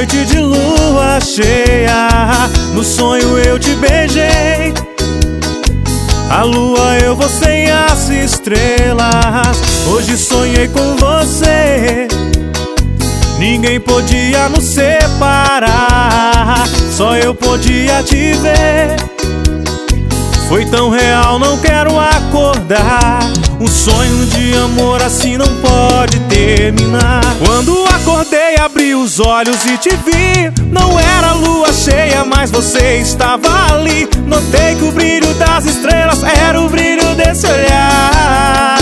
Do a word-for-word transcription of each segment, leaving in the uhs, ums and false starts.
noite de lua cheia, no sonho eu te beijei. A lua eu, você e as estrelas. Hoje sonhei com você. Ninguém podia nos separar, só eu podia te ver. Foi tão real, não quero acordar. Um sonho de amor assim não pode terminar. Quando acordei, abri os olhos e te vi. Não era lua cheia, mas você estava ali. Notei que o brilho das estrelas era o brilho desse olhar.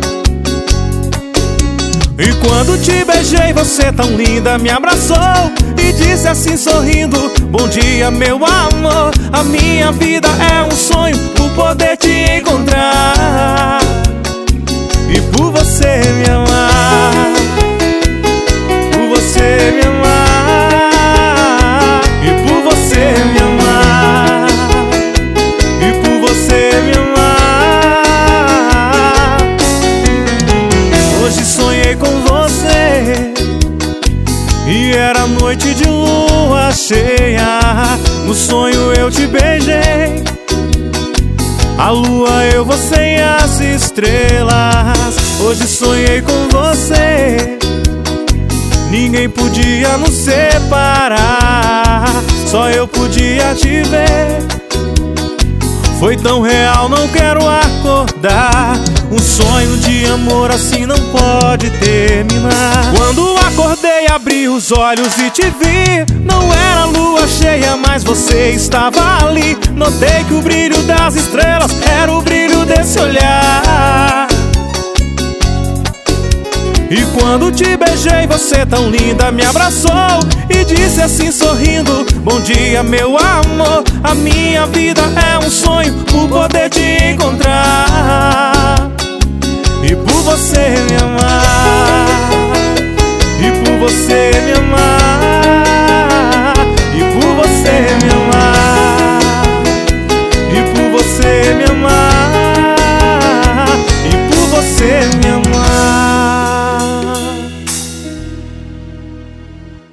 E quando te beijei, você tão linda me abraçou e disse assim sorrindo: bom dia, meu amor. A minha vida é um sonho por poder te encontrar e por você me amar, por você me amar, e por você me amar, e por você me amar. Hoje sonhei com você e era noite de lua cheia. No sonho eu te beijei. A lua eu, você e as estrelas. Hoje sonhei com você. Ninguém podia nos separar, só eu podia te ver. Foi tão real, não quero acordar. Um sonho de amor assim não pode terminar. Quando acordei, abri os olhos e te vi. Não era lua cheia, mas você estava ali. Notei que o brilho das estrelas era o brilho desse olhar. E quando te beijei, você tão linda me abraçou e disse assim sorrindo: bom dia, meu amor. A minha vida é um sonho por poder te encontrar e por você me amar, e por você me amar.